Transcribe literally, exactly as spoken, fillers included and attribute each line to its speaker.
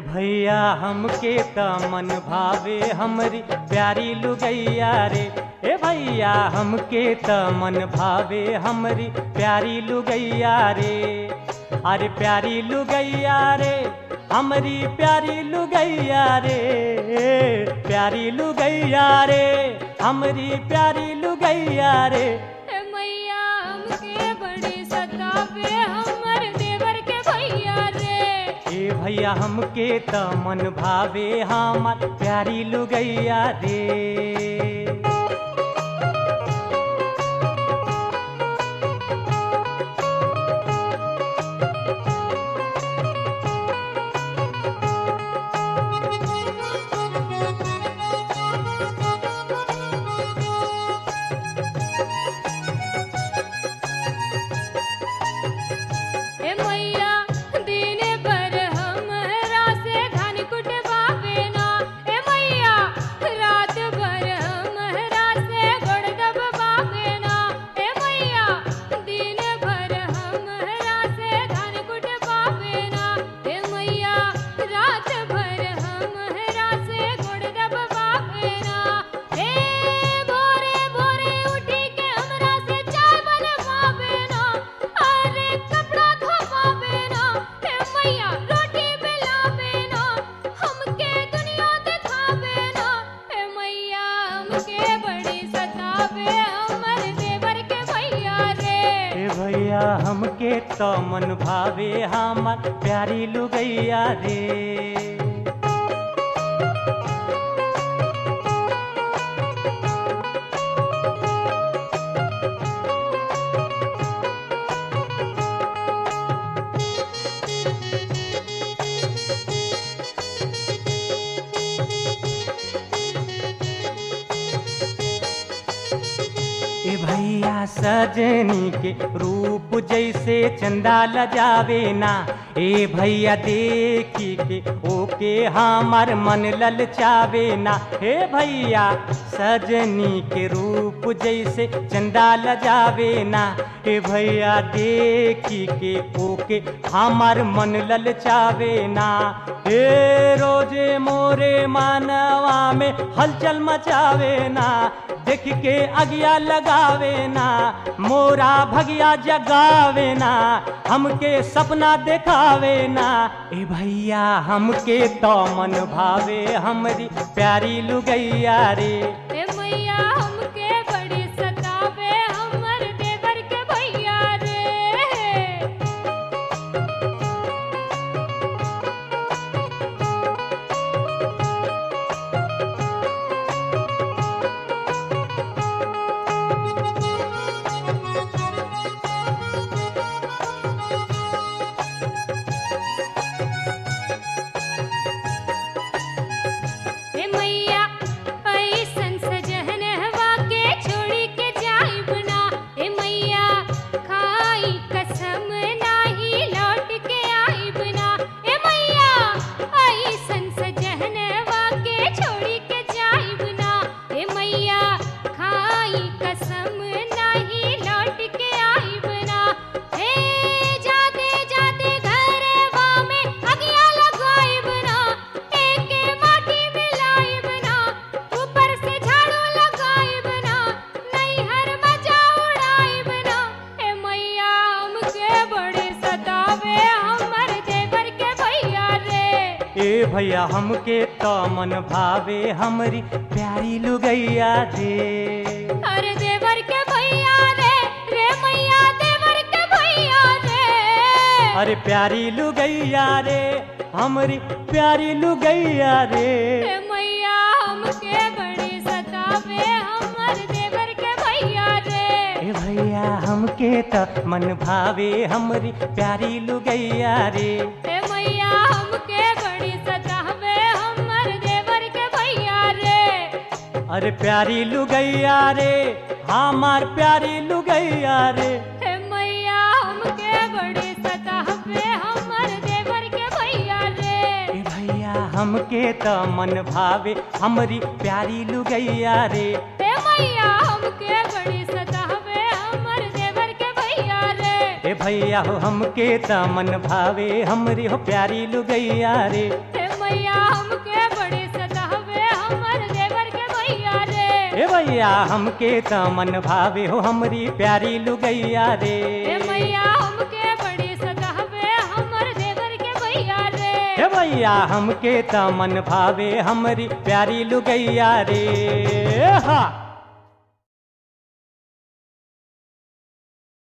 Speaker 1: भैया हमके त मन भावे हमरी प्यारी लुगैया रे। ए भैया हमके त मन भावे हमरी प्यारी लुगैया रे। अरे प्यारी लुगैया रे हमरी प्यारी लुगैया रे। प्यारी लुगैया रे हमरी प्यारी लुगैया रे।
Speaker 2: मैया हमके बड़ी सतावे हमर देवर के भैया रे।
Speaker 1: ए भैया हमके त मन भावे हमार प्यारी लुगैया रे। भैया हमके त मन भावे हमार प्यारी लुगैया रे। ए भैया सजनी के रूप जैसे चंदा लजावे ना। ए भैया देखी के ओके हमार मन ललचावे ना। हे भैया सजनी के रूप जैसे चंदा लजावे ना। ए भैया देखी के ओके हमार मन ललचावे ना। हे रोजे मोरे मानवा में हलचल मचावे ना। देख के अगिया लगावे ना मोरा भगिया जगावे ना। हमके सपना देखावे ना। ए भैया हमके तो मन भावे हमरी प्यारी लुगैया रे।
Speaker 2: ए मैया हमके बड़ी सतावे हमर देवर के भैया रे।
Speaker 1: ए भैया हमके तो मन भावे हमरी प्यारी लुगैया रे।
Speaker 2: अरे देवर के भैया रे। रे मैया देवर के भैया रे।
Speaker 1: अरे प्यारी लुगैया रे हमरी प्यारी लुगैया रे।
Speaker 2: ए मैया हमके बड़ी सतावे हमर देवर के भैया रे।
Speaker 1: ए भैया हमके तो मन भावे हमरी प्यारी लुगैया रे।
Speaker 2: ए मैया हमके बड़ी सतावे हमर देवर के भैया रे।
Speaker 1: अरे प्यारी लुगैया रे हमार प्यारी लुगैया रे।
Speaker 2: ए मैया हमके बड़ी सतावे हमर देवर के भैया रे।
Speaker 1: ए भैया हमके तो मन भावे हमरी प्यारी लुगैया रे।
Speaker 2: ए मैया हमके बड़ी सतावे हमर देवर के भैया रे।
Speaker 1: ए भैया हो हमके त मन भावे हमरी हो प्यारी लुगैया रे।
Speaker 2: ए
Speaker 1: ए भैया हमके त मन भावे हो हमरी प्यारी लुगैया रे।
Speaker 2: ए मैया हमके बड़ी सजावे हमर देवर के भैया रे।
Speaker 1: ए भैया हमके त मन भावे हमरी प्यारी लुगैया रे। हा